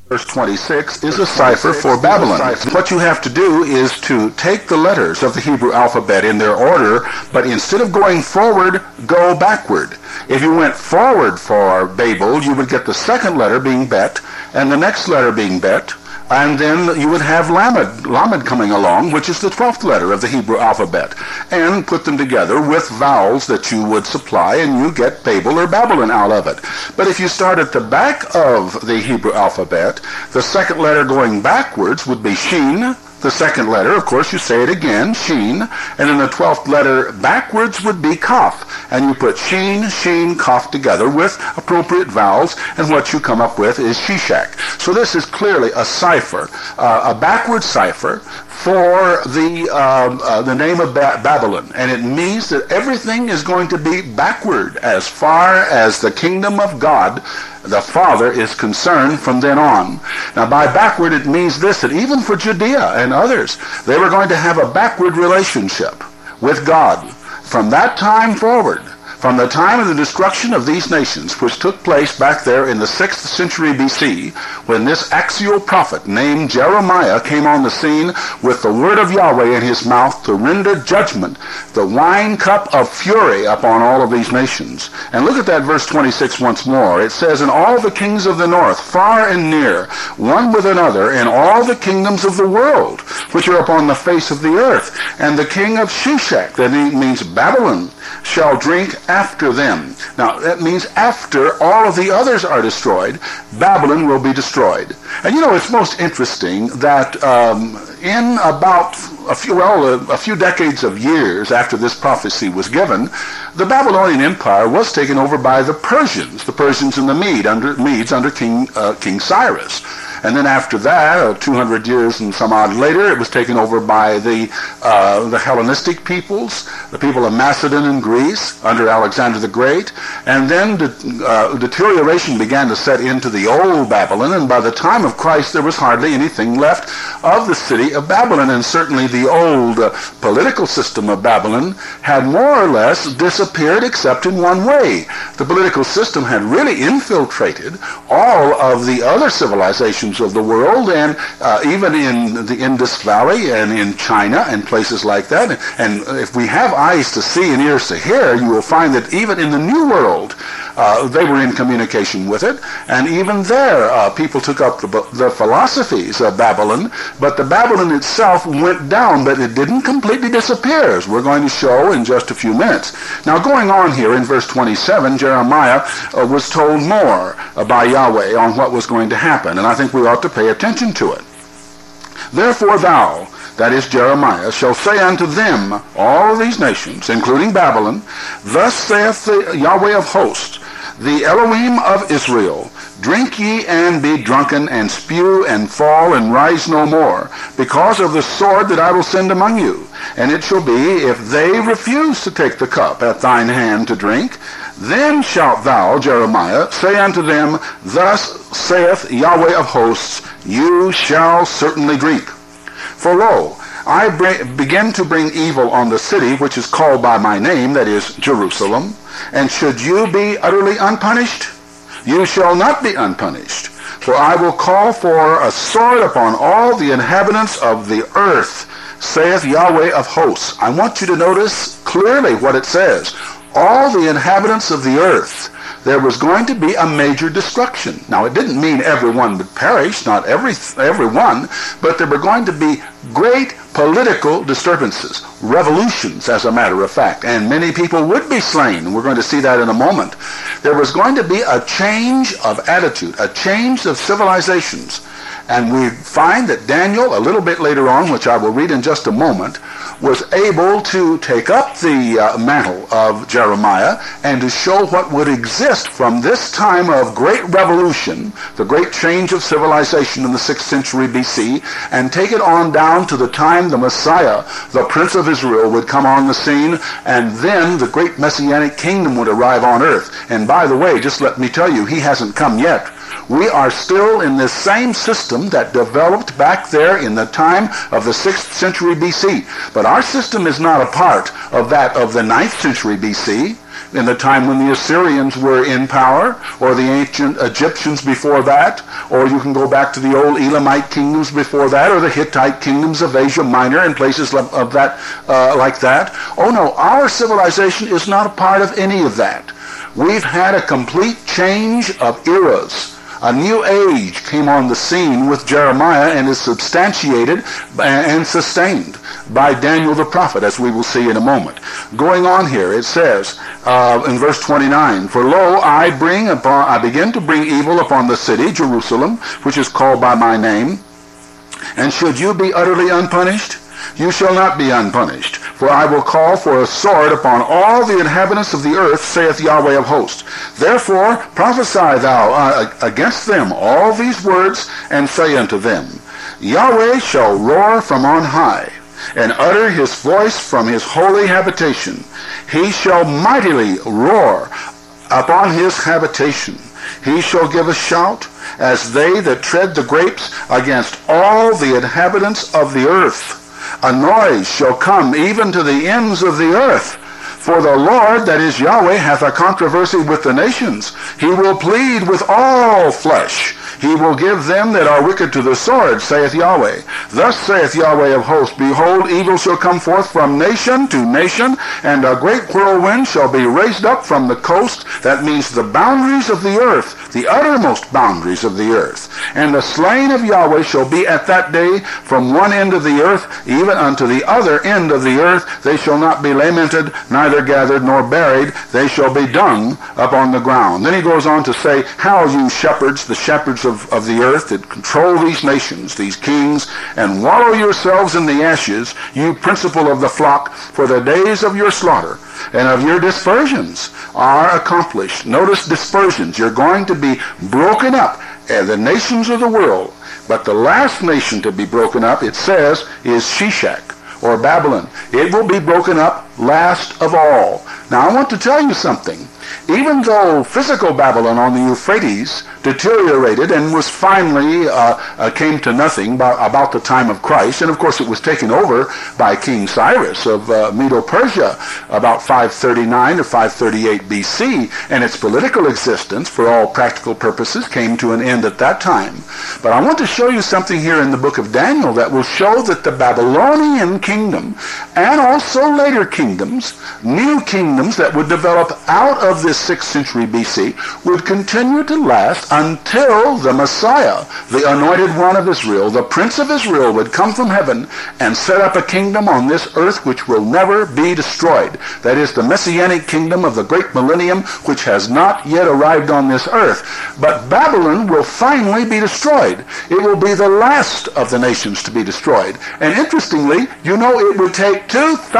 Verse 26 is a cipher for Babylon. What you have to do is to take the letters of the Hebrew alphabet in their order, but instead of going forward, go backward. If you went forward for Babel, you would get the second letter being Bet, and the next letter being Bet, and then you would have Lamed coming along, which is the 12th letter of the Hebrew alphabet, and put them together with vowels that you would supply, and you get Babel or Babylon out of it. But if you start at the back of the Hebrew alphabet, the second letter going backwards would be Shin. The second letter, of course, you say it again, Sheen, and then the 12th letter backwards would be Kaf. And you put Sheen, Sheen, Kaf together with appropriate vowels, and what you come up with is Shishak. So this is clearly a cipher, a backward cipher for the name of Babylon. And it means that everything is going to be backward as far as the kingdom of God, the Father, is concerned from then on. Now, by backward, it means this, that even for Judea and others, they were going to have a backward relationship with God from that time forward. From the time of the destruction of these nations, which took place back there in the 6th century BC, when this axial prophet named Jeremiah came on the scene with the word of Yahweh in his mouth to render judgment, the wine cup of fury upon all of these nations. And look at that verse 26 once more. It says, "And all the kings of the north, far and near, one with another, and all the kingdoms of the world, which are upon the face of the earth, and the king of Shishak," that means Babylon, "shall drink after them." Now, that means after all of the others are destroyed, Babylon will be destroyed. And you know, it's most interesting that in about a few decades of years after this prophecy was given, the Babylonian Empire was taken over by the Persians and the Medes under King Cyrus. And then after that, 200 years and some odd later, it was taken over by the Hellenistic peoples, the people of Macedon and Greece under Alexander the Great. And then deterioration began to set into the old Babylon, and by the time of Christ, there was hardly anything left of the city of Babylon. And certainly the old political system of Babylon had more or less disappeared, except in one way. The political system had really infiltrated all of the other civilizations of the world, and even in the Indus Valley and in China and places like that. And if we have eyes to see and ears to hear, you will find that even in the New World, they were in communication with it. And even there, people took up the philosophies of Babylon, but the Babylon itself went down, but it didn't completely disappear, as we're going to show in just a few minutes. Now, going on here in verse 27, Jeremiah was told more by Yahweh on what was going to happen, and I think we ought to pay attention to it. "Therefore thou," that is Jeremiah, "shall say unto them," all of these nations, including Babylon, "Thus saith the Yahweh of hosts, the Elohim of Israel, drink ye and be drunken, and spew and fall and rise no more, because of the sword that I will send among you. And it shall be, if they refuse to take the cup at thine hand to drink, then shalt thou, Jeremiah, say unto them, Thus saith Yahweh of hosts, you shall certainly drink. For lo, I begin to bring evil on the city which is called by my name, that is, Jerusalem. And should you be utterly unpunished? You shall not be unpunished. For I will call for a sword upon all the inhabitants of the earth, saith Yahweh of hosts. I want you to notice clearly what it says. All the inhabitants of the earth. There was going to be a major destruction. Now, it didn't mean everyone would perish, not everyone, but there were going to be great political disturbances, revolutions, as a matter of fact, and many people would be slain. We're going to see that in a moment. There was going to be a change of attitude, a change of civilizations. And we find that Daniel, a little bit later on, which I will read in just a moment, was able to take up the mantle of Jeremiah and to show what would exist from this time of great revolution, the great change of civilization in the 6th century BC, and take it on down to the time the Messiah, the Prince of Israel, would come on the scene, and then the great Messianic kingdom would arrive on earth. And by the way, just let me tell you, he hasn't come yet. We are still in this same system that developed back there in the time of the 6th century BC. But our system is not a part of that of the 9th century BC. in the time when the Assyrians were in power, or the ancient Egyptians before that, or you can go back to the old Elamite kingdoms before that, or the Hittite kingdoms of Asia Minor and places of that, like that. Oh no, our civilization is not a part of any of that. We've had a complete change of eras. A new age came on the scene with Jeremiah and is substantiated and sustained by Daniel the prophet, as we will see in a moment. Going on here, it says in verse 29, "For lo, I begin to bring evil upon the city, Jerusalem, which is called by my name. And should you be utterly unpunished? You shall not be unpunished. For I will call for a sword upon all the inhabitants of the earth, saith Yahweh of hosts. Therefore prophesy thou against them all these words, and say unto them, Yahweh shall roar from on high, and utter his voice from his holy habitation. He shall mightily roar upon his habitation. He shall give a shout, as they that tread the grapes, against all the inhabitants of the earth. A noise shall come even to the ends of the earth. For the Lord, that is Yahweh, hath a controversy with the nations. He will plead with all flesh. He will give them that are wicked to the sword, saith Yahweh. Thus saith Yahweh of hosts, Behold, evil shall come forth from nation to nation, and a great whirlwind shall be raised up from the coast. That means the boundaries of the earth, the uttermost boundaries of the earth. And the slain of Yahweh shall be at that day from one end of the earth even unto the other end of the earth. They shall not be lamented, neither gathered nor buried. They shall be dung upon the ground. Then he goes on to say, How you shepherds, the shepherds of the earth that control these nations, these kings, and wallow yourselves in the ashes, you principal of the flock, for the days of your slaughter and of your dispersions are accomplished. Notice dispersions. You're going to be broken up, the nations of the world. But the last nation to be broken up, it says, is Shishak, or Babylon. It will be broken up last of all. Now I want to tell you something. Even though physical Babylon on the Euphrates deteriorated and was finally came to nothing about the time of Christ, and of course it was taken over by King Cyrus of Medo-Persia about 539 to 538 BC, and its political existence for all practical purposes came to an end at that time. But I want to show you something here in the book of Daniel that will show that the Babylonian kingdom and also later kingdoms, new kingdoms that would develop out of this 6th century BC, would continue to last until the Messiah, the anointed one of Israel, the Prince of Israel, would come from heaven and set up a kingdom on this earth which will never be destroyed. That is the Messianic kingdom of the great millennium, which has not yet arrived on this earth. But Babylon will finally be destroyed. It will be the last of the nations to be destroyed. And interestingly, you know, it would take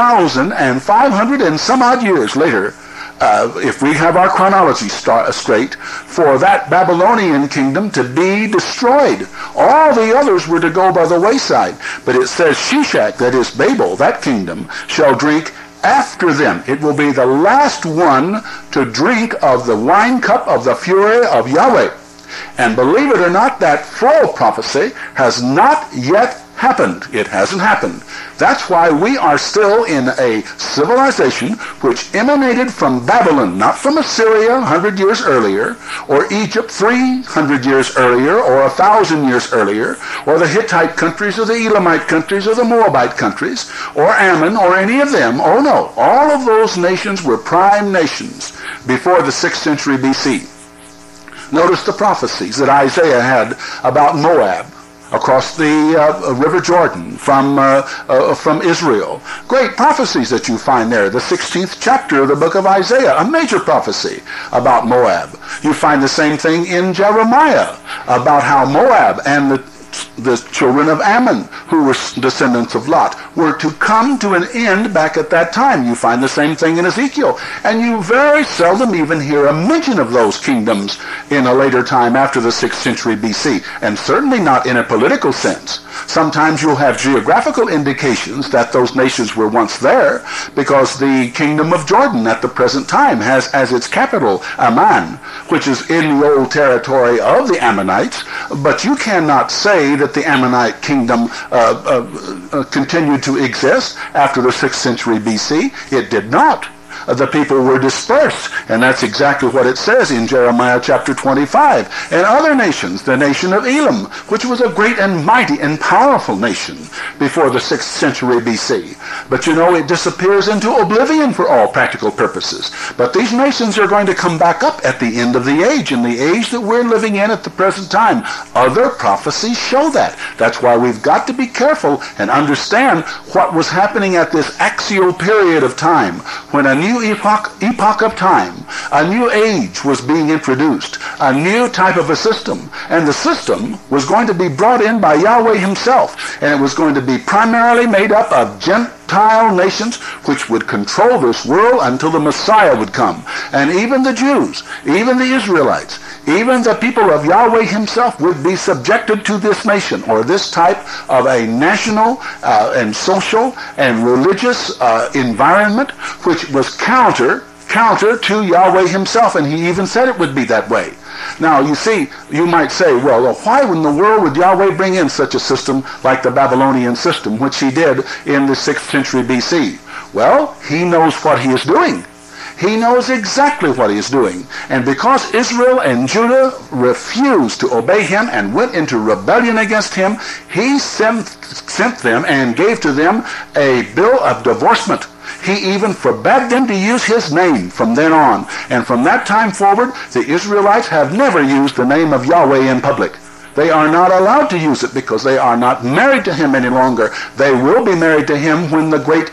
2,500 and some odd years later, if we have our chronology straight, for that Babylonian kingdom to be destroyed. All the others were to go by the wayside. But it says Shishak, that is Babel, that kingdom, shall drink after them. It will be the last one to drink of the wine cup of the fury of Yahweh. And believe it or not, that full prophecy has not yet happened. It hasn't happened. That's why we are still in a civilization which emanated from Babylon, not from Assyria 100 years earlier, or Egypt 300 years earlier, or 1,000 years earlier, or the Hittite countries, or the Elamite countries, or the Moabite countries, or Ammon, or any of them. Oh no, all of those nations were prime nations before the 6th century BC. Notice the prophecies that Isaiah had about Moab across the River Jordan from Israel. Great prophecies that you find there. The 16th chapter of the book of Isaiah, a major prophecy about Moab. You find the same thing in Jeremiah about how Moab and the children of Ammon, who were descendants of Lot, were to come to an end back at that time. You find the same thing in Ezekiel. And you very seldom even hear a mention of those kingdoms in a later time after the 6th century BC, and certainly not in a political sense. Sometimes you'll have geographical indications that those nations were once there, because the kingdom of Jordan at the present time has as its capital Amman, which is in the old territory of the Ammonites, but you cannot say that the Ammonite kingdom continued to exist after the 6th century BC. It did not. the people were dispersed. And that's exactly what it says in Jeremiah chapter 25. And other nations, the nation of Elam, which was a great and mighty and powerful nation before the 6th century BC. But you know, it disappears into oblivion for all practical purposes. But these nations are going to come back up at the end of the age, in the age that we're living in at the present time. Other prophecies show that. That's why we've got to be careful and understand what was happening at this axial period of time, when a new epoch of time, a new age was being introduced, a new type of a system. And the system was going to be brought in by Yahweh himself, and it was going to be primarily made up of Gentile nations which would control this world until the Messiah would come. And even the Jews, even the Israelites, even the people of Yahweh himself would be subjected to this nation, or this type of a national and social and religious environment which was counter to Yahweh himself, and he even said it would be that way. Now, you see, you might say, well, why in the world would Yahweh bring in such a system like the Babylonian system, which he did in the 6th century BC? Well, he knows what he is doing. He knows exactly what he is doing. And because Israel and Judah refused to obey him and went into rebellion against him, he sent them and gave to them a bill of divorcement. He even forbade them to use his name from then on. And from that time forward, the Israelites have never used the name of Yahweh in public. They are not allowed to use it because they are not married to him any longer. They will be married to him when the great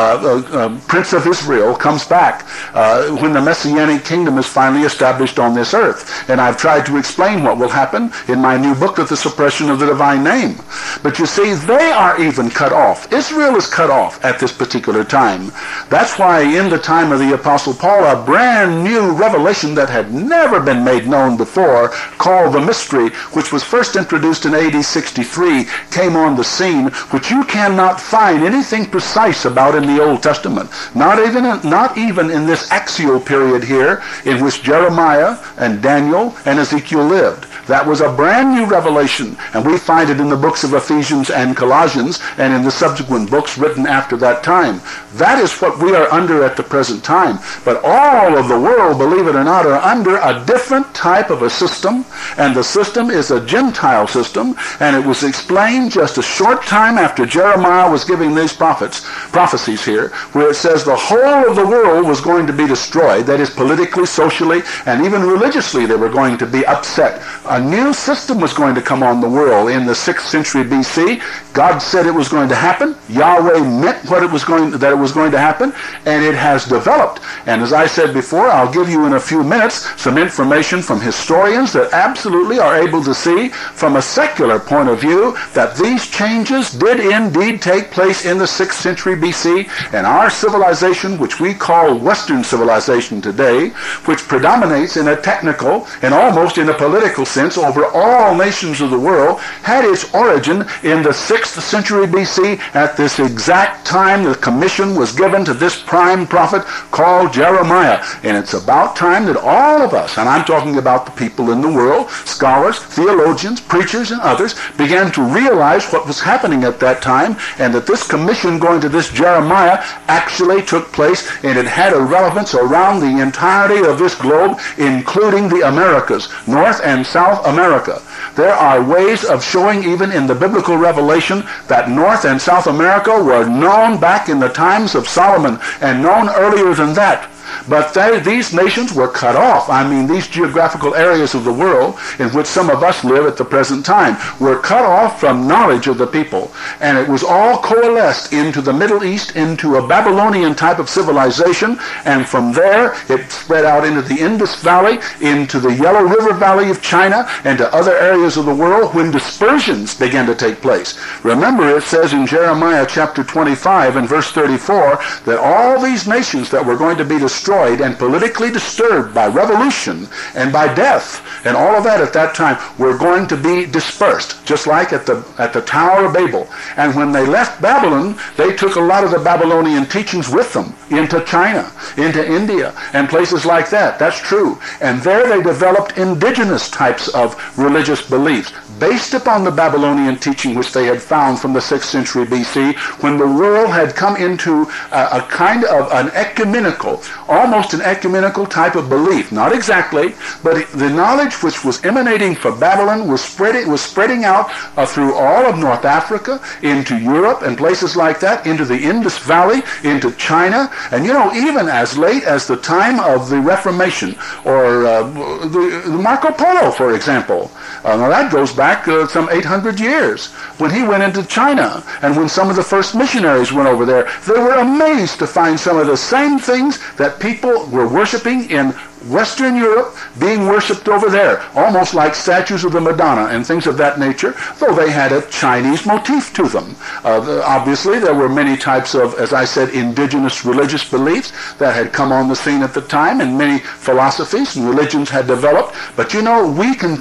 Prince of Israel comes back, when the Messianic kingdom is finally established on this earth. And I've tried to explain what will happen in my new book, The Suppression of the Divine Name. But you see, they are even cut off. Israel is cut off at this particular time. That's why in the time of the Apostle Paul, a brand new revelation that had never been made known before, called the Mystery, which was first introduced in AD 63, came on the scene, which you cannot find anything precise about in the Old Testament. Not even in this axial period here, in which Jeremiah and Daniel and Ezekiel lived. That was a brand new revelation, and we find it in the books of Ephesians and Colossians and in the subsequent books written after that time. That is what we are under at the present time. But all of the world, believe it or not, are under a different type of a system, and the system is a Gentile system, and it was explained just a short time after Jeremiah was giving these prophecies here, where it says the whole of the world was going to be destroyed. That is, politically, socially, and even religiously they were going to be upset. A new system was going to come on the world in the 6th century BC. God said it was going to happen. Yahweh meant that it was going to happen, and it has developed. And as I said before, I'll give you in a few minutes some information from historians that absolutely are able to see from a secular point of view that these changes did indeed take place in the 6th century BC, and our civilization, which we call Western civilization today, which predominates in a technical and almost in a political sense over all nations of the world, had its origin in the 6th century BC. At this exact time, the commission was given to this prime prophet called Jeremiah. And it's about time that all of us, and I'm talking about the people in the world, scholars, theologians, preachers, and others, began to realize what was happening at that time, and that this commission going to this Jeremiah actually took place, and it had a relevance around the entirety of this globe, including the Americas, North and South America. There are ways of showing, even in the biblical revelation, that North and South America were known back in the times of Solomon, and known earlier than that. But these nations were cut off. I mean, these geographical areas of the world in which some of us live at the present time were cut off from knowledge of the people. And it was all coalesced into the Middle East, into a Babylonian type of civilization. And from there, it spread out into the Indus Valley, into the Yellow River Valley of China, and to other areas of the world when dispersions began to take place. Remember, it says in Jeremiah chapter 25 and verse 34 that all these nations that were going to be dispersed destroyed and politically disturbed by revolution and by death and all of that at that time were going to be dispersed, just like at the Tower of Babel. And when they left Babylon, they took a lot of the Babylonian teachings with them into China, into India, and places like that. That's true. And there they developed indigenous types of religious beliefs based upon the Babylonian teaching which they had found from the 6th century BC, when the world had come into a kind of an ecumenical, almost an ecumenical type of belief. Not exactly, but the knowledge which was emanating from Babylon was spreading out through all of North Africa, into Europe and places like that, into the Indus Valley, into China, and even as late as the time of the Reformation, or the Marco Polo, for example. Now that goes back some 800 years, when he went into China, and when some of the first missionaries went over there, they were amazed to find some of the same things that people were worshiping in Western Europe being worshipped over there, almost like statues of the Madonna and things of that nature, though they had a Chinese motif to them. Obviously, there were many types of, as I said, indigenous religious beliefs that had come on the scene at the time, and many philosophies and religions had developed. But we can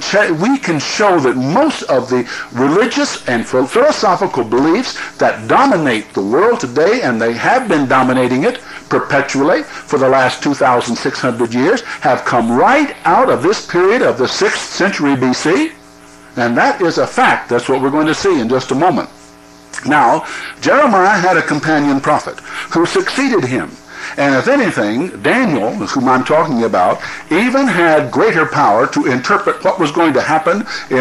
show that most of the religious and philosophical beliefs that dominate the world today, and they have been dominating it perpetually for the last 2,600 years, have come right out of this period of the 6th century BC, and that is a fact. That's what we're going to see in just a moment. Now, Jeremiah had a companion prophet who succeeded him. And if anything, Daniel, whom I'm talking about, even had greater power to interpret what was going to happen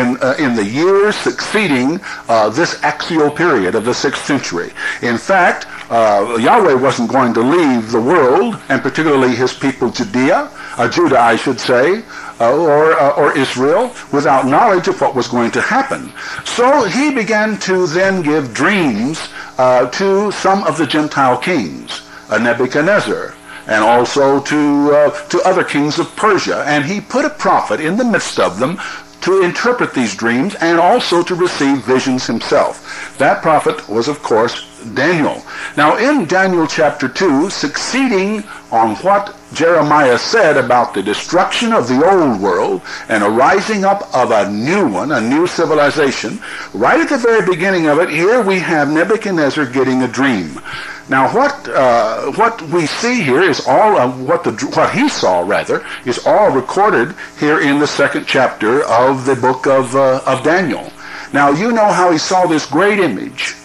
in the years succeeding this axial period of the 6th century. In fact, Yahweh wasn't going to leave the world, and particularly his people Judah, I should say, or Israel, without knowledge of what was going to happen. So he began to then give dreams to some of the Gentile kings, Nebuchadnezzar, and also to other kings of Persia. And he put a prophet in the midst of them to interpret these dreams and also to receive visions himself. That prophet was, of course, Daniel. Now, in Daniel chapter 2, succeeding on what Jeremiah said about the destruction of the old world and a rising up of a new one, a new civilization, right at the very beginning of it, here we have Nebuchadnezzar getting a dream. Now, what we see here is all what he saw, rather, is all recorded here in the 2nd chapter of the book of Daniel. Now, you know how he saw this great image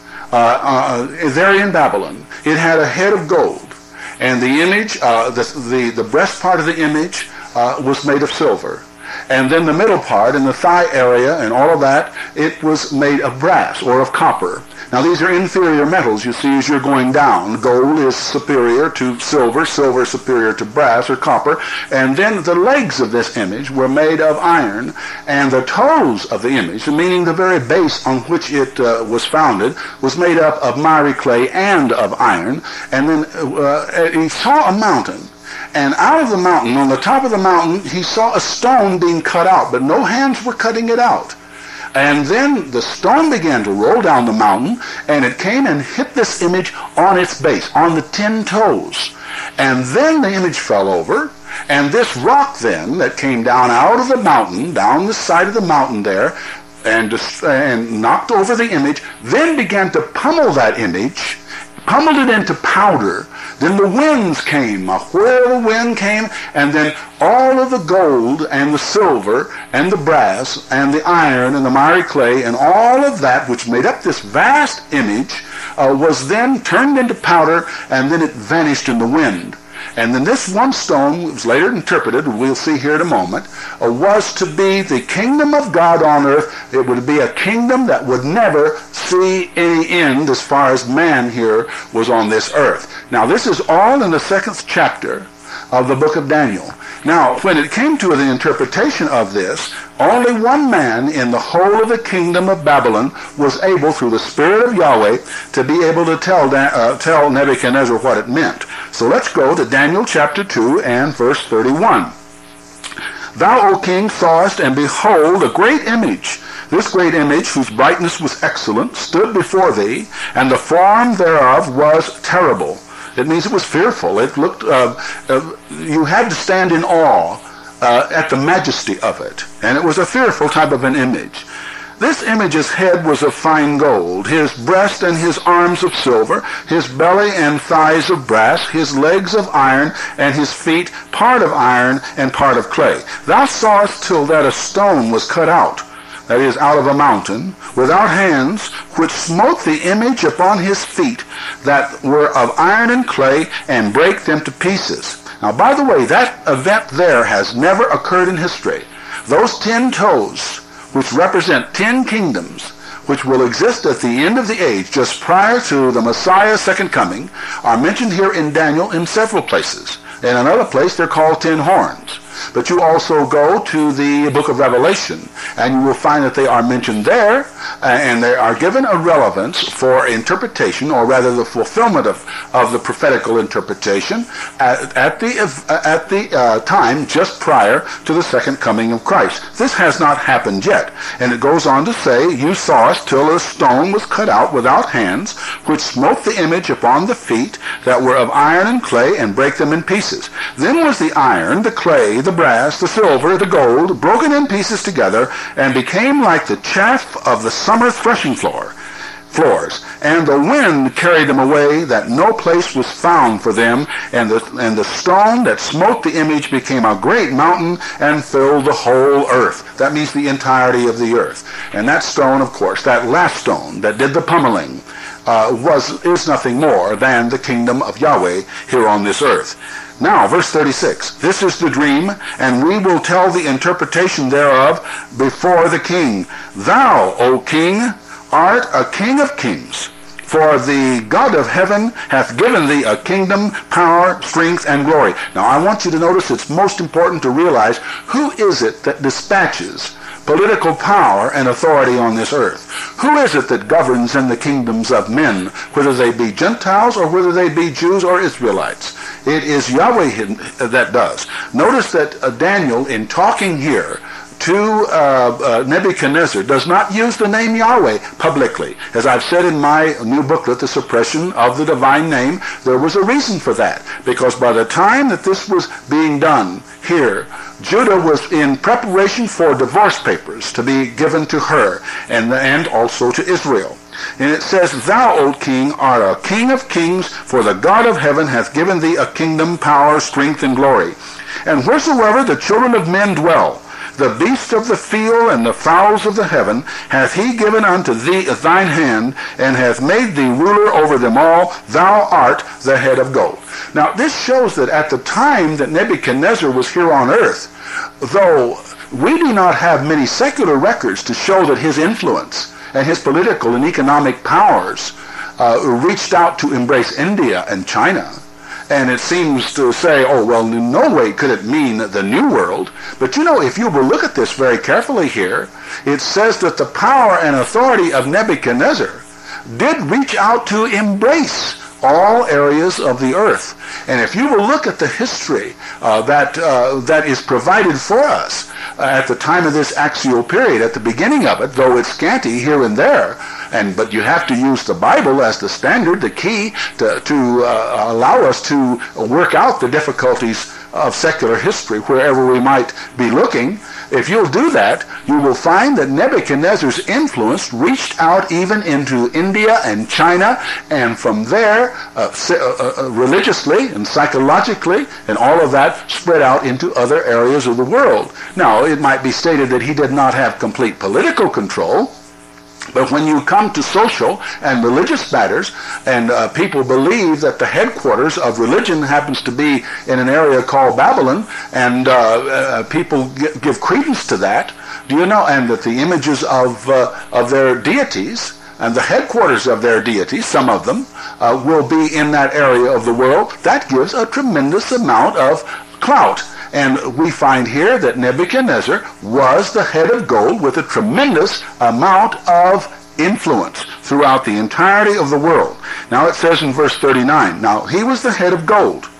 there in Babylon. It had a head of gold, and the image, the breast part of the image was made of silver. And then the middle part and the thigh area and all of that, it was made of brass or of copper. Now these are inferior metals, you see, as you're going down. Gold is superior to silver, silver superior to brass or copper. And then the legs of this image were made of iron, and the toes of the image, meaning the very base on which it was founded, was made up of miry clay and of iron. And then he saw a mountain. And out of the mountain, on the top of the mountain, he saw a stone being cut out, but no hands were cutting it out. And then the stone began to roll down the mountain, and it came and hit this image on its base, on the 10 toes. And then the image fell over, and this rock then that came down out of the mountain, down the side of the mountain there, and knocked over the image, then began to pummel that image, pummeled it into powder. Then the winds came, a whirl of wind came, and then all of the gold and the silver and the brass and the iron and the miry clay and all of that which made up this vast image was then turned into powder, and then it vanished in the wind. And then this one stone was later interpreted, we'll see here in a moment, was to be the kingdom of God on earth. It would be a kingdom that would never see any end as far as man here was on this earth. Now this is all in the 2nd chapter of the book of Daniel. Now, when it came to the interpretation of this, only one man in the whole of the kingdom of Babylon was able, through the Spirit of Yahweh, to be able to tell Nebuchadnezzar what it meant. So let's go to Daniel chapter 2 and verse 31. Thou, O king, sawest, and behold, a great image. This great image, whose brightness was excellent, stood before thee, and the form thereof was terrible. It means it was fearful. It looked, you had to stand in awe at the majesty of it. And it was a fearful type of an image. This image's head was of fine gold, his breast and his arms of silver, his belly and thighs of brass, his legs of iron, and his feet part of iron and part of clay. Thou sawest till that a stone was cut out, that is, out of a mountain, without hands, which smote the image upon his feet, that were of iron and clay, and brake them to pieces. Now, by the way, that event there has never occurred in history. Those 10 toes, which represent 10 kingdoms, which will exist at the end of the age, just prior to the Messiah's second coming, are mentioned here in Daniel in several places. In another place, they're called 10 horns. But you also go to the book of Revelation, and you will find that they are mentioned there, and they are given a relevance for interpretation, or rather the fulfillment of the prophetical interpretation at the time just prior to the second coming of Christ. This has not happened yet. And it goes on to say, you sawest till a stone was cut out without hands, which smote the image upon the feet, that were of iron and clay, and brake them in pieces. Then was the iron, the clay, the brass, the silver, the gold, broken in pieces together, and became like the chaff of the summer threshing floors. And the wind carried them away, that no place was found for them, and the stone that smote the image became a great mountain, and filled the whole earth. That means the entirety of the earth. And that stone, of course, that last stone that did the pummeling, is nothing more than the kingdom of Yahweh here on this earth. Now, verse 36, this is the dream, and we will tell the interpretation thereof before the king. Thou, O king, art a king of kings, for the God of heaven hath given thee a kingdom, power, strength, and glory. Now, I want you to notice it's most important to realize who is it that dispatches political power and authority on this earth. Who is it that governs in the kingdoms of men, whether they be Gentiles or whether they be Jews or Israelites? It is Yahweh that does. Notice that Daniel, in talking here to Nebuchadnezzar, does not use the name Yahweh publicly. As I've said in my new booklet, The Suppression of the Divine Name, there was a reason for that. Because by the time that this was being done here, Judah was in preparation for divorce papers to be given to her, and also to Israel. And it says, Thou, O king, art a king of kings, for the God of heaven hath given thee a kingdom, power, strength, and glory. And wheresoever the children of men dwell, the beasts of the field and the fowls of the heaven hath he given unto thee thine hand, and hath made thee ruler over them all. Thou art the head of gold. Now, this shows that at the time that Nebuchadnezzar was here on earth, though we do not have many secular records to show that his influence and his political and economic powers reached out to embrace India and China. And it seems to say, oh, well, in no way could it mean the New World. But you know, if you will look at this very carefully here, it says that the power and authority of Nebuchadnezzar did reach out to embrace all areas of the earth. And if you will look at the history that is provided for us at the time of this axial period, at the beginning of it, though it's scanty here and there, but you have to use the Bible as the standard, the key to allow us to work out the difficulties of secular history wherever we might be looking. If you'll do that, you will find that Nebuchadnezzar's influence reached out even into India and China, and from there, religiously and psychologically, and all of that spread out into other areas of the world. Now, it might be stated that he did not have complete political control, but when you come to social and religious matters, and people believe that the headquarters of religion happens to be in an area called Babylon, and people give credence to that, do you know, and that the images of their deities and the headquarters of their deities, some of them, will be in that area of the world, that gives a tremendous amount of clout. And we find here that Nebuchadnezzar was the head of gold with a tremendous amount of influence throughout the entirety of the world. Now it says in verse 39, now he was the head of gold.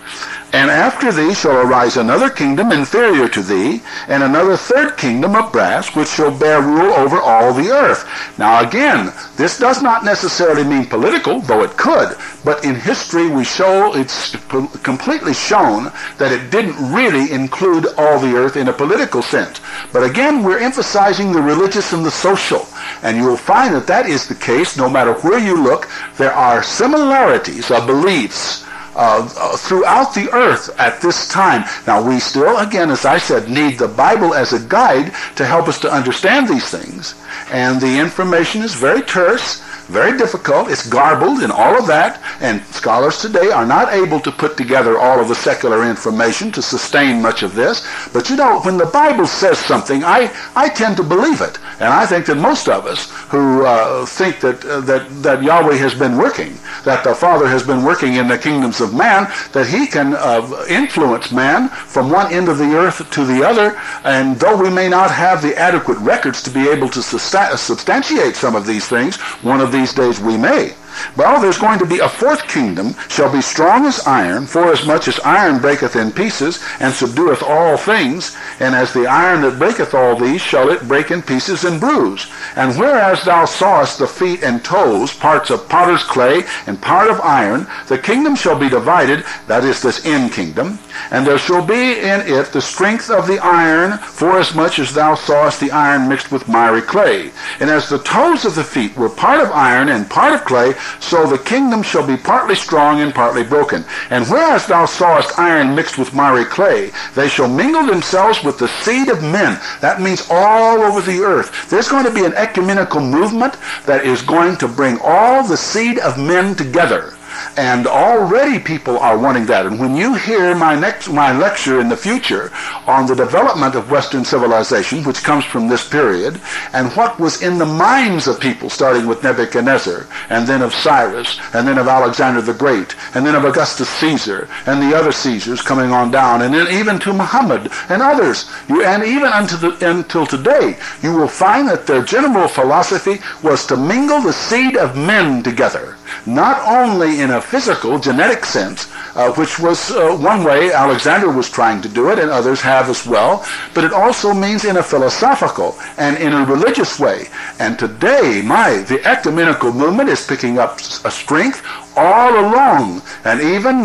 And after thee shall arise another kingdom inferior to thee, and another third kingdom of brass, which shall bear rule over all the earth. Now again, this does not necessarily mean political, though it could, but in history we show, it's completely shown that it didn't really include all the earth in a political sense. But again, we're emphasizing the religious and the social, and you will find that that is the case no matter where you look. There are similarities of beliefs throughout the earth at this time. Now we still, again, as I said, need the Bible as a guide to help us to understand these things. And the information is very terse, very difficult. It's garbled and all of that. And scholars today are not able to put together all of the secular information to sustain much of this. But you know, when the Bible says something, I tend to believe it. And I think that most of us who think that Yahweh has been working, that the Father has been working in the kingdoms of man, that he can influence man from one end of the earth to the other. And though we may not have the adequate records to be able to substantiate some of these things, one of these days we may. Well, there's going to be a fourth kingdom, shall be strong as iron, forasmuch as iron breaketh in pieces, and subdueth all things. And as the iron that breaketh all these, shall it break in pieces and bruise. And whereas thou sawest the feet and toes, parts of potter's clay, and part of iron, the kingdom shall be divided, that is this end kingdom, and there shall be in it the strength of the iron, forasmuch as thou sawest the iron mixed with miry clay. And as the toes of the feet were part of iron and part of clay, so the kingdom shall be partly strong and partly broken. And whereas thou sawest iron mixed with miry clay, they shall mingle themselves with the seed of men. That means all over the earth. There's going to be an ecumenical movement that is going to bring all the seed of men together. And already people are wanting that. And when you hear my lecture in the future on the development of Western civilization, which comes from this period, and what was in the minds of people, starting with Nebuchadnezzar, and then of Cyrus, and then of Alexander the Great, and then of Augustus Caesar, and the other Caesars coming on down, and then even to Muhammad and others, and even until today, you will find that their general philosophy was to mingle the seed of men together. Not only in a physical, genetic sense, which was one way Alexander was trying to do it, and others have as well, but it also means in a philosophical and in a religious way. And today, the ecumenical movement is picking up a strength all along. And even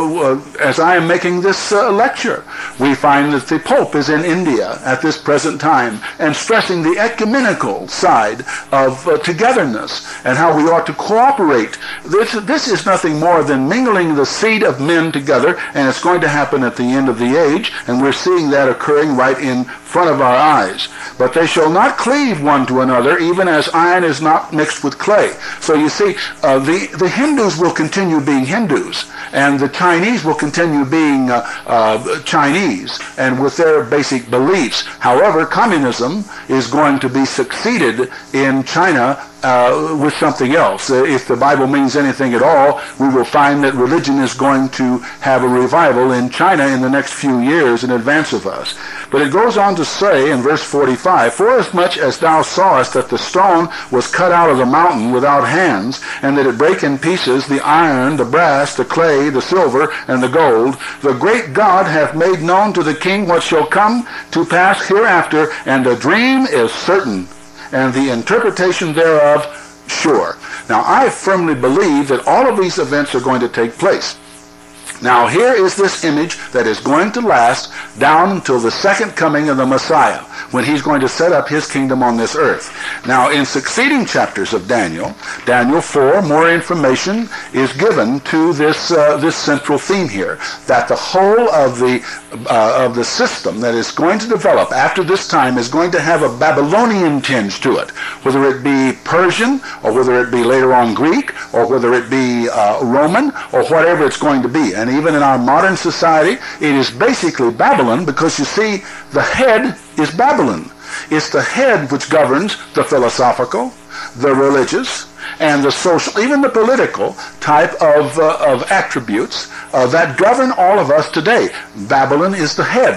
as I am making this lecture, we find that the Pope is in India at this present time and stressing the ecumenical side of togetherness and how we ought to cooperate. This is nothing more than mingling the seed of men together, and it's going to happen at the end of the age, and we're seeing that occurring right in front of our eyes. But they shall not cleave one to another, even as iron is not mixed with clay. So you see, the Hindus will continue being Hindus, and the Chinese will continue being Chinese, and with their basic beliefs. However, communism is going to be succeeded in China with something else. If the Bible means anything at all, we will find that religion is going to have a revival in China in the next few years in advance of us. But it goes on to say in verse 45, forasmuch as thou sawest that the stone was cut out of the mountain without hands, and that it brake in pieces the iron, the brass, the clay, the silver, and the gold, the great God hath made known to the king what shall come to pass hereafter, and the dream is certain, and the interpretation thereof sure. Now, I firmly believe that all of these events are going to take place. Now, here is this image that is going to last down until the second coming of the Messiah, when he's going to set up his kingdom on this earth. Now, in succeeding chapters of Daniel 4, more information is given to this central theme here, that the whole of the system that is going to develop after this time is going to have a Babylonian tinge to it, whether it be Persian, or whether it be later on Greek, or whether it be Roman, or whatever it's going to be. And even in our modern society, it is basically Babylon, because you see, the head is Babylon. It's the head which governs the philosophical, the religious, and the social, even the political type of attributes that govern all of us today. Babylon is the head.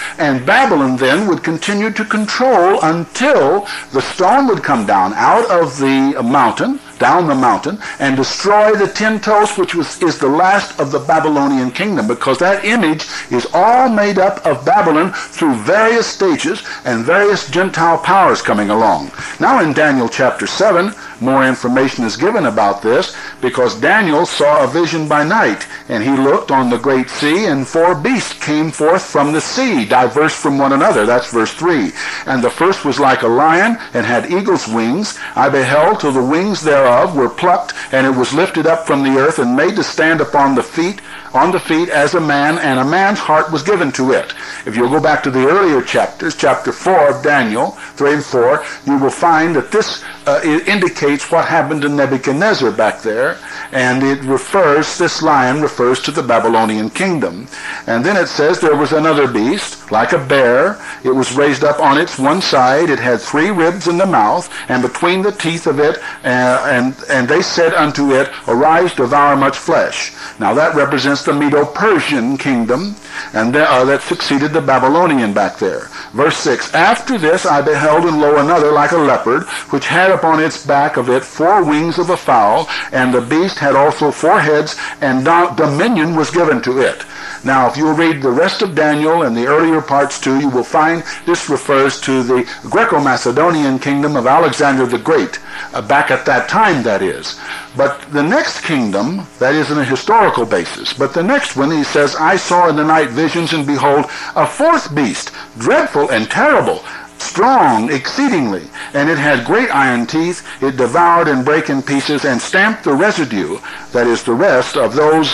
And Babylon then would continue to control until the stone would come down out of the mountain, down the mountain, and destroy the 10 toes, which is the last of the Babylonian kingdom, because that image is all made up of Babylon through various stages and various Gentile powers coming along. Now in Daniel chapter 7, more information is given about this, because Daniel saw a vision by night, and he looked on the great sea, and 4 beasts came forth from the sea, diverse from one another. That's verse 3. And the first was like a lion, and had eagle's wings. I beheld till the wings thereof were plucked, and it was lifted up from the earth, and made to stand upon the feet as a man, and a man's heart was given to it. If you'll go back to the earlier chapters, chapter 4 of Daniel, 3 and 4, you will find that this indicates what happened to Nebuchadnezzar back there, and this lion refers to the Babylonian kingdom. And then it says there was another beast, like a bear. It was raised up on its one side. It had 3 ribs in the mouth, and between the teeth of it, and they said unto it, Arise, devour much flesh. Now that represents the Medo-Persian kingdom, and that succeeded the Babylonian back there. Verse 6, After this I beheld, and lo, another like a leopard, which had upon its back of it 4 wings of a fowl, and the beast had also 4 heads, and dominion was given to it. Now, if you read the rest of Daniel and the earlier parts too, you will find this refers to the Greco-Macedonian kingdom of Alexander the Great, back at that time, that is. But the next kingdom, that is in a historical basis, but the next one, he says, I saw in the night visions, and behold, a 4th beast, dreadful and terrible, strong exceedingly, and it had great iron teeth. It devoured and brake in pieces, and stamped the residue, that is the rest of those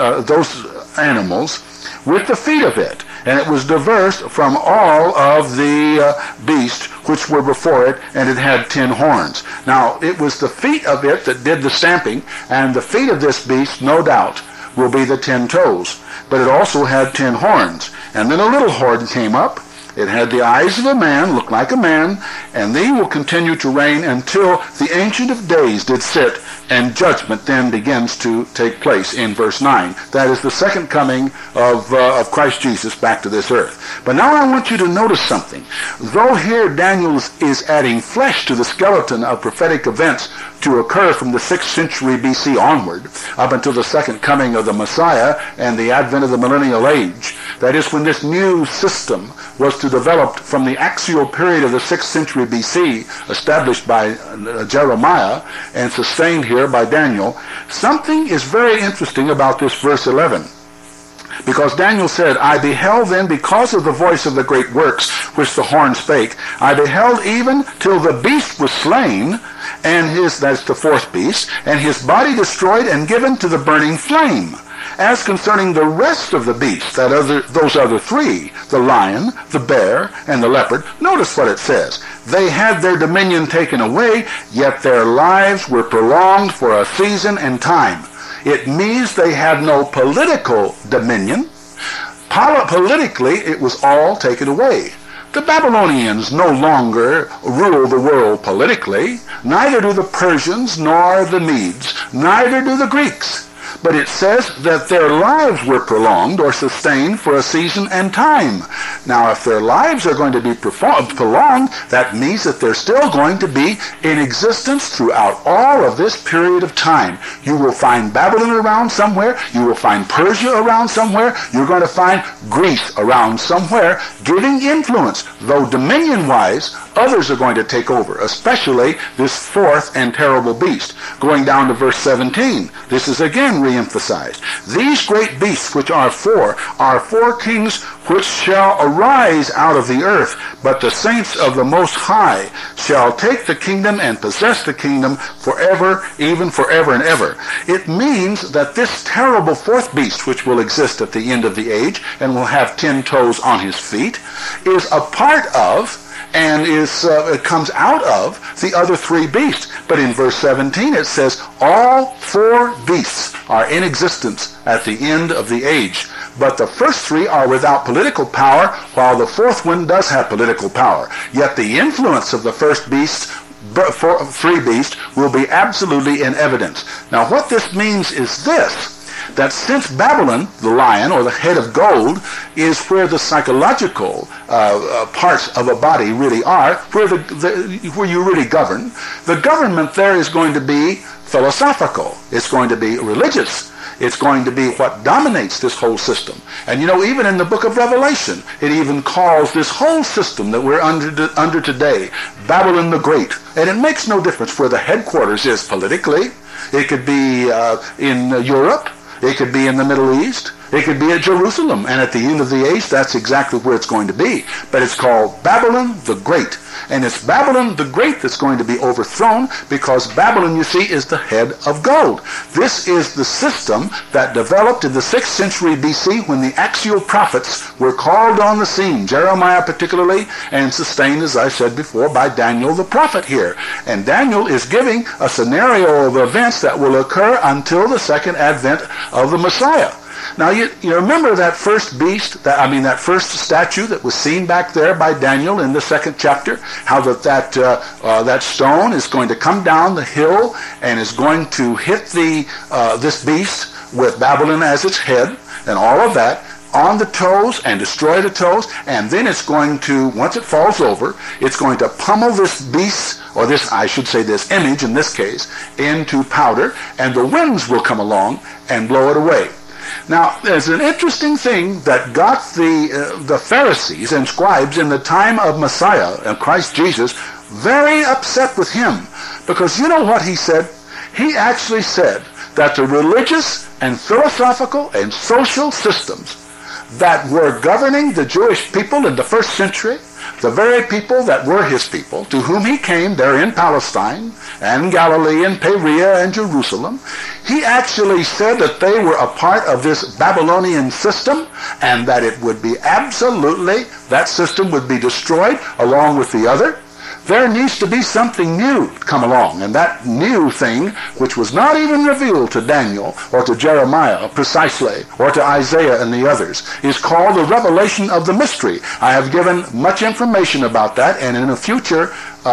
animals, with the feet of it. And it was diverse from all of the beasts which were before it, and it had 10 horns. Now, it was the feet of it that did the stamping, and the feet of this beast, no doubt, will be the 10 toes. But it also had 10 horns. And then a little horn came up. It had the eyes of a man, looked like a man, and they will continue to reign until the Ancient of Days did sit, and judgment then begins to take place in verse 9. That is the second coming of Christ Jesus back to this earth. But now I want you to notice something. Though here Daniel is adding flesh to the skeleton of prophetic events to occur from the 6th century BC onward, up until the second coming of the Messiah and the advent of the millennial age, that is when this new system was to develop from the axial period of the 6th century BC, established by Jeremiah and sustained here by Daniel. Something is very interesting about this verse 11. Because Daniel said, I beheld then, because of the voice of the great works which the horn spake, I beheld even till the beast was slain, and that's the 4th beast, and his body destroyed and given to the burning flame. As concerning the rest of the beasts, those other 3, the lion, the bear, and the leopard, notice what it says. They had their dominion taken away, yet their lives were prolonged for a season and time. It means they had no political dominion. Politically, it was all taken away. The Babylonians no longer rule the world politically. Neither do the Persians nor the Medes. Neither do the Greeks. But it says that their lives were prolonged or sustained for a season and time. Now, if their lives are going to be prolonged, that means that they're still going to be in existence throughout all of this period of time. You will find Babylon around somewhere. You will find Persia around somewhere. You're going to find Greece around somewhere, giving influence. Though dominion-wise, others are going to take over, especially this 4th and terrible beast. Going down to verse 17, this is again re-emphasized. These great beasts which are 4 kings which shall arise out of the earth, but the saints of the Most High shall take the kingdom and possess the kingdom forever, even forever and ever. It means that this terrible 4th beast, which will exist at the end of the age and will have 10 toes on his feet, is a part of and it comes out of the other 3 beasts. But in verse 17 it says all 4 beasts are in existence at the end of the age. But the first 3 are without political power, while the 4th one does have political power. Yet the influence of the first beast, 3 beasts, will be absolutely in evidence. Now what this means is this, that since Babylon, the lion or the head of gold, is where the psychological parts of a body really are, where you really govern, the government there is going to be philosophical. It's going to be religious. It's going to be what dominates this whole system. And even in the book of Revelation, it even calls this whole system that we're under today Babylon the Great. And it makes no difference where the headquarters is politically. It could be in Europe. It could be in the Middle East. It could be at Jerusalem. And at the end of the age, that's exactly where it's going to be. But it's called Babylon the Great. And it's Babylon the Great that's going to be overthrown because Babylon, you see, is the head of gold. This is the system that developed in the 6th century BC when the axial prophets were called on the scene, Jeremiah particularly, and sustained, as I said before, by Daniel the prophet here. And Daniel is giving a scenario of events that will occur until the second advent of the Messiah. Now, you remember that first beast, that first statue that was seen back there by Daniel in the 2nd chapter, how that stone is going to come down the hill and is going to hit this beast with Babylon as its head and all of that on the toes and destroy the toes, and then it's going to, once it falls over, it's going to pummel this beast, or this image in this case, into powder, and the winds will come along and blow it away. Now, there's an interesting thing that got the Pharisees and scribes in the time of Messiah and Christ Jesus very upset with him. Because you know what he said? He actually said that the religious and philosophical and social systems that were governing the Jewish people in the 1st century, the very people that were his people, to whom he came there in Palestine and Galilee and Perea and Jerusalem, he actually said that they were a part of this Babylonian system and that it would be that system would be destroyed along with the other. There needs to be something new come along, and that new thing, which was not even revealed to Daniel or to Jeremiah precisely, or to Isaiah and the others, is called the revelation of the mystery. I have given much information about that, and in a future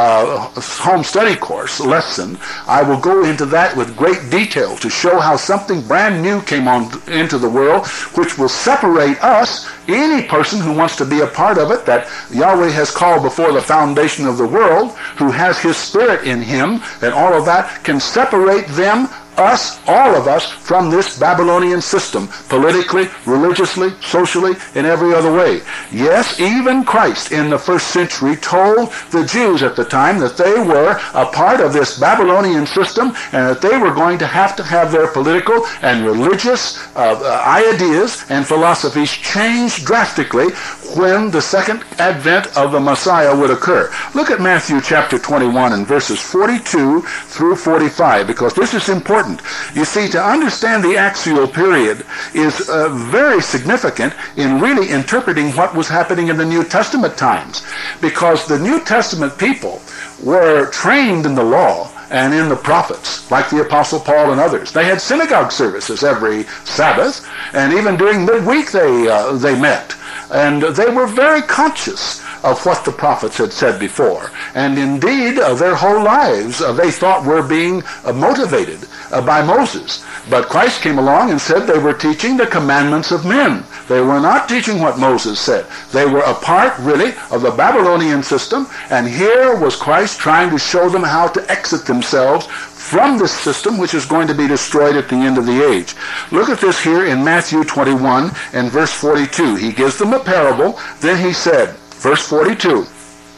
home study course lesson, I will go into that with great detail to show how something brand new came into the world, which will separate us, any person who wants to be a part of it, that Yahweh has called before the foundation of the world, who has his spirit in him, and all of that can separate them, all of us, from this Babylonian system, politically, religiously, socially, in every other way. Yes, even Christ in the 1st century told the Jews at the time that they were a part of this Babylonian system and that they were going to have their political and religious ideas and philosophies changed drastically when the second advent of the Messiah would occur. Look at Matthew chapter 21 and verses 42 through 45, because this is important. You see, to understand the axial period is very significant in really interpreting what was happening in the New Testament times, because the New Testament people were trained in the law and in the prophets, like the Apostle Paul and others. They had synagogue services every Sabbath, and even during midweek they met. And they were very conscious of what the prophets had said before. And indeed, their whole lives, they thought were being motivated by Moses. But Christ came along and said they were teaching the commandments of men. They were not teaching what Moses said. They were a part, really, of the Babylonian system, and here was Christ trying to show them how to exit themselves from this system, which is going to be destroyed at the end of the age. Look at this here in Matthew 21 and verse 42. He gives them a parable. Then he said, verse 42,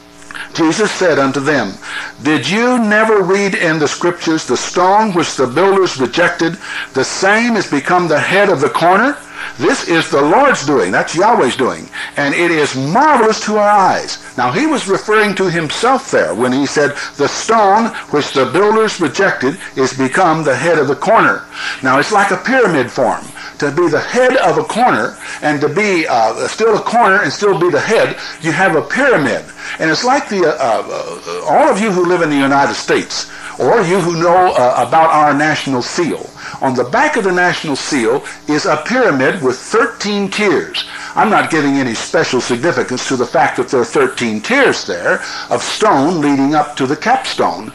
Jesus said unto them, Did you never read in the Scriptures, the stone which the builders rejected, the same is become the head of the corner? This is the Lord's doing. That's Yahweh's doing. And it is marvelous to our eyes. Now, he was referring to himself there when he said, the stone which the builders rejected is become the head of the corner. Now, it's like a pyramid form. To be the head of a corner and to be still a corner and still be the head, you have a pyramid. And it's like all of you who live in the United States, or you who know about our national seal, On the back of the national seal is a pyramid with 13 tiers. I'm not giving any special significance to the fact that there are 13 tiers there of stone leading up to the capstone.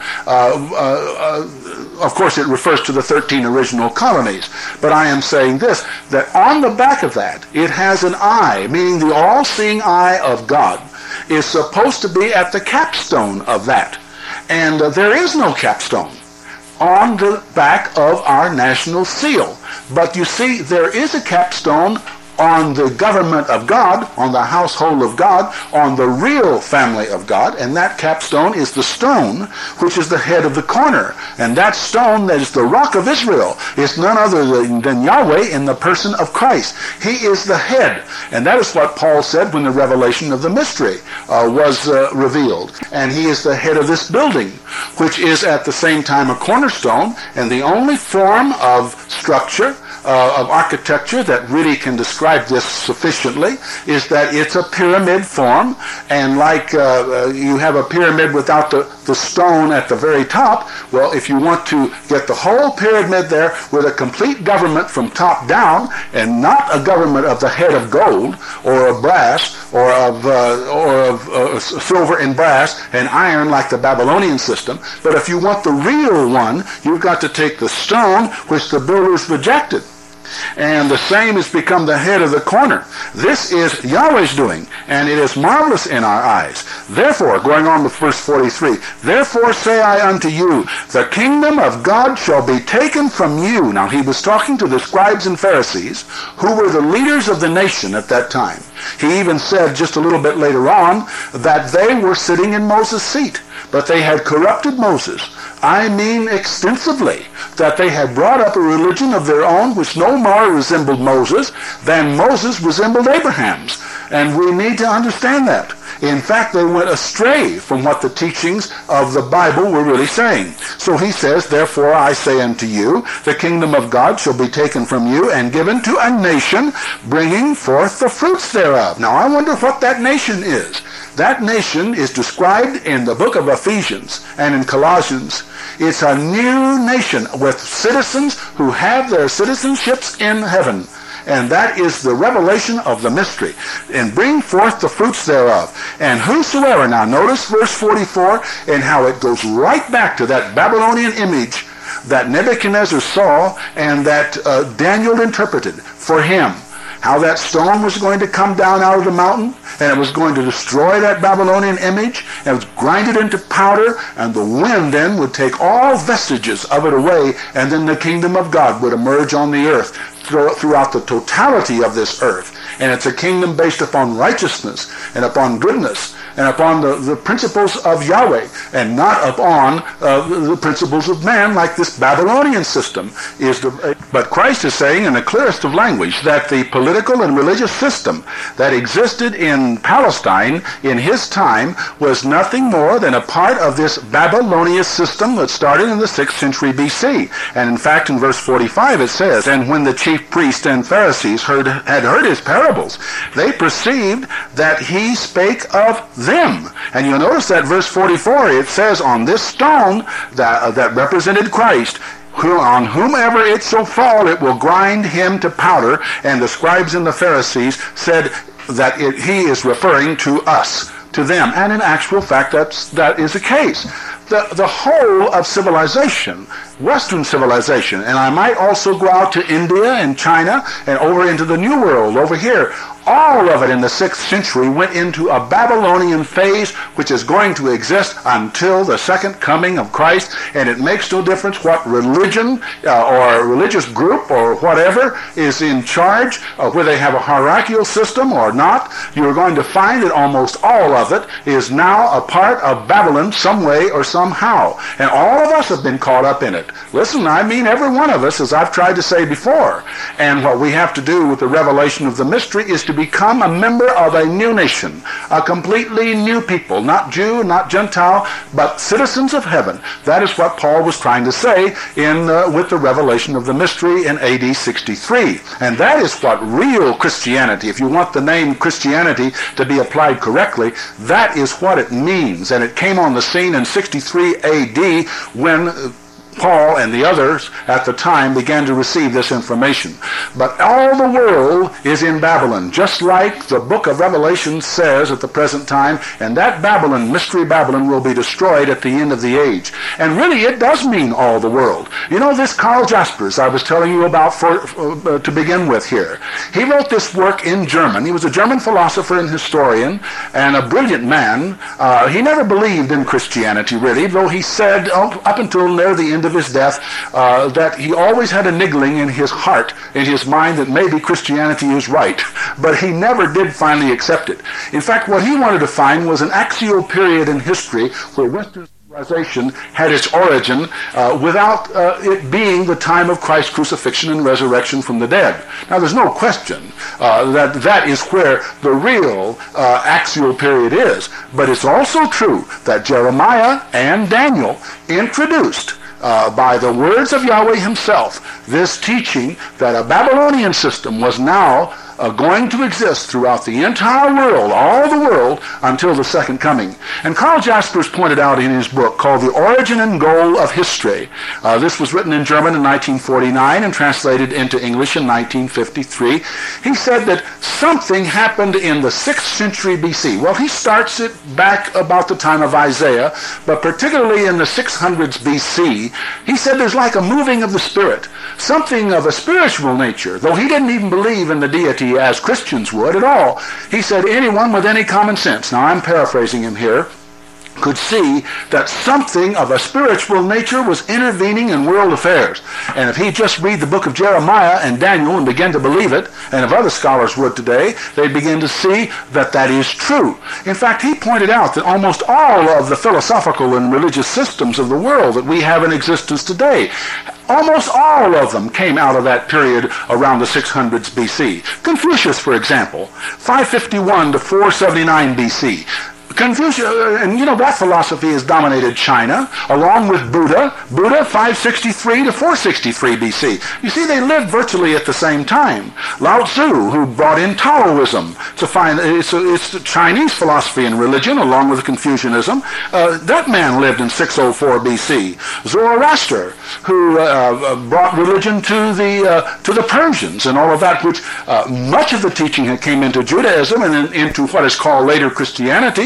Of course, it refers to the 13 original colonies. But I am saying this, that on the back of that, it has an eye, meaning the all-seeing eye of God is supposed to be at the capstone of that. And there is no capstone on the back of our national seal. But you see, there is a capstone on the government of God, on the household of God, on the real family of God, and that capstone is the stone, which is the head of the corner. And that stone, that is the rock of Israel, is none other than Yahweh in the person of Christ. He is the head. And that is what Paul said when the revelation of the mystery was revealed. And he is the head of this building, which is at the same time a cornerstone, and the only form of structure of architecture that really can describe this sufficiently is that it's a pyramid form, and like you have a pyramid without the stone at the very top, well, if you want to get the whole pyramid there with a complete government from top down, and not a government of the head of gold or of brass or of silver and brass and iron like the Babylonian system, but if you want the real one, you've got to take the stone which the builders rejected. And the same has become the head of the corner. This is Yahweh's doing, and it is marvelous in our eyes. Therefore, going on with verse 43, therefore say I unto you, the kingdom of God shall be taken from you. Now he was talking to the scribes and Pharisees, who were the leaders of the nation at that time. He even said just a little bit later on that they were sitting in Moses' seat, but they had corrupted Moses. I mean extensively, that they had brought up a religion of their own which no more resembled Moses than Moses resembled Abraham's. And we need to understand that. In fact, they went astray from what the teachings of the Bible were really saying. So he says, therefore I say unto you, the kingdom of God shall be taken from you and given to a nation, bringing forth the fruits thereof. Now I wonder what that nation is. That nation is described in the book of Ephesians and in Colossians. It's a new nation with citizens who have their citizenships in heaven. And that is the revelation of the mystery. And bring forth the fruits thereof. And whosoever, now notice verse 44 and how it goes right back to that Babylonian image that Nebuchadnezzar saw and that Daniel interpreted for him. How that stone was going to come down out of the mountain, and it was going to destroy that Babylonian image, and it was grinded into powder, and the wind then would take all vestiges of it away, and then the kingdom of God would emerge on the earth throughout the totality of this earth. And it's a kingdom based upon righteousness and upon goodness and upon the principles of Yahweh, and not upon the principles of man like this Babylonian system is. But Christ is saying in the clearest of language that the political and religious system that existed in Palestine in his time was nothing more than a part of this Babylonian system that started in the 6th century BC. And in fact, in verse 45 it says, and when the chief priests and Pharisees had heard his parables, they perceived that he spake of them. And you'll notice that verse 44, it says, on this stone that represented Christ, on whomever it shall fall, it will grind him to powder. And the scribes and the Pharisees said that he is referring to us, to them. And in actual fact, that is the case. The whole of civilization, Western civilization, and I might also go out to India and China and over into the New World over here, all of it in the 6th century went into a Babylonian phase which is going to exist until the second coming of Christ. And it makes no difference what religion or religious group or whatever is in charge, whether they have a hierarchical system or not. You're going to find that almost all of it is now a part of Babylon some way or somehow. And all of us have been caught up in it. Listen, I mean every one of us, as I've tried to say before. And what we have to do with the revelation of the mystery is to become a member of a new nation, a completely new people, not Jew, not Gentile, but citizens of heaven. That is what Paul was trying to say with the revelation of the mystery in AD 63. And that is what real Christianity, if you want the name Christianity to be applied correctly, that is what it means. And it came on the scene in 63 AD when Paul and the others at the time began to receive this information. But all the world is in Babylon, just like the book of Revelation says at the present time, and that Babylon, Mystery Babylon, will be destroyed at the end of the age. And really, it does mean all the world. You know, this Karl Jaspers I was telling you about to begin with here. He wrote this work in German. He was a German philosopher and historian and a brilliant man. He never believed in Christianity, really, though he said up until near the end of his death that he always had a niggling in his heart, in his mind, that maybe Christianity is right. But he never did finally accept it. In fact, what he wanted to find was an axial period in history where Western civilization had its origin without it being the time of Christ's crucifixion and resurrection from the dead. Now, there's no question that is where the real axial period is. But it's also true that Jeremiah and Daniel introduced by the words of Yahweh himself this teaching that a Babylonian system was now going to exist throughout the entire world, all the world, until the second coming. And Karl Jaspers pointed out in his book called The Origin and Goal of History. This was written in German in 1949 and translated into English in 1953. He said that something happened in the 6th century BC. Well, he starts it back about the time of Isaiah, but particularly in the 600s BC, he said there's like a moving of the Spirit, something of a spiritual nature, though he didn't even believe in the deity as Christians would at all. He said anyone with any common sense, now I'm paraphrasing him here, could see that something of a spiritual nature was intervening in world affairs. And if he just read the book of Jeremiah and Daniel and begin to believe it, and if other scholars would today, they'd begin to see that that is true. In fact, he pointed out that almost all of the philosophical and religious systems of the world that we have in existence today, almost all of them came out of that period around the 600s BC. Confucius, for example, 551 to 479 BC. Confucius, and you know, that philosophy has dominated China, along with Buddha. Buddha, 563 to 463 BC. You see, they lived virtually at the same time. Lao Tzu, who brought in Taoism to find, it's the Chinese philosophy and religion, along with Confucianism. That man lived in 604 BC. Zoroaster, who brought religion to the Persians and all of that, which much of the teaching came into Judaism and into what is called later Christianity,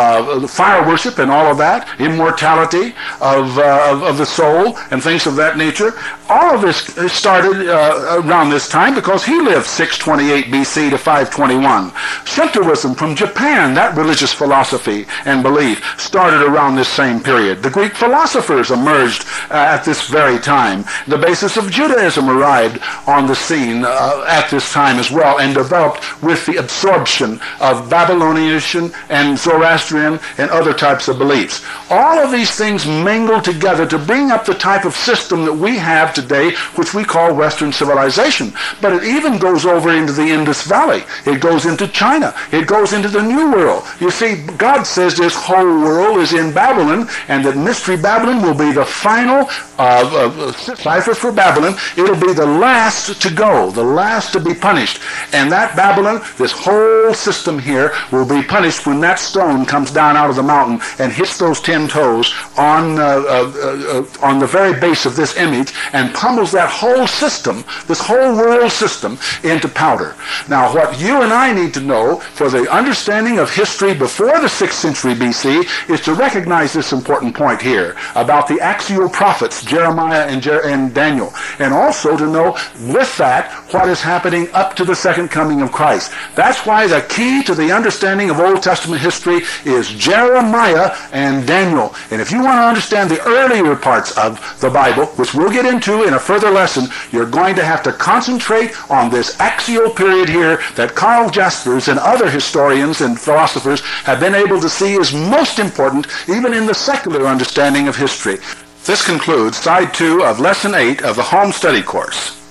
fire worship and all of that, immortality of the soul and things of that nature. All of this started around this time because he lived 628 BC to 521. Shintoism from Japan, that religious philosophy and belief, started around this same period. The Greek philosophers emerged at this very time. The basis of Judaism arrived on the scene at this time as well and developed with the absorption of Babylonian and Zoroastrian and other types of beliefs. All of these things mingle together to bring up the type of system that we have today, which we call Western civilization. But it even goes over into the Indus Valley. It goes into China. It goes into the New World. You see, God says this whole world is in Babylon, and that Mystery Babylon will be the final cipher for Babylon. It'll be the last to go, the last to be punished. And that Babylon, this whole system here, will be punished when that stone comes down out of the mountain and hits those 10 toes on the very base of this image and pummels that whole system, this whole world system, into powder. Now, what you and I need to know for the understanding of history before the 6th century BC is to recognize this important point here about the axial prophets, Jeremiah and Daniel, and also to know with that what is happening up to the second coming of Christ. That's why the key to the understanding of Old Testament history is Jeremiah and Daniel. And if you want to understand the earlier parts of the Bible, which we'll get into in a further lesson, you're going to have to concentrate on this axial period here that Karl Jaspers and other historians and philosophers have been able to see is most important even in the secular understanding of history. This concludes Side 2 of Lesson 8 of the Home Study Course.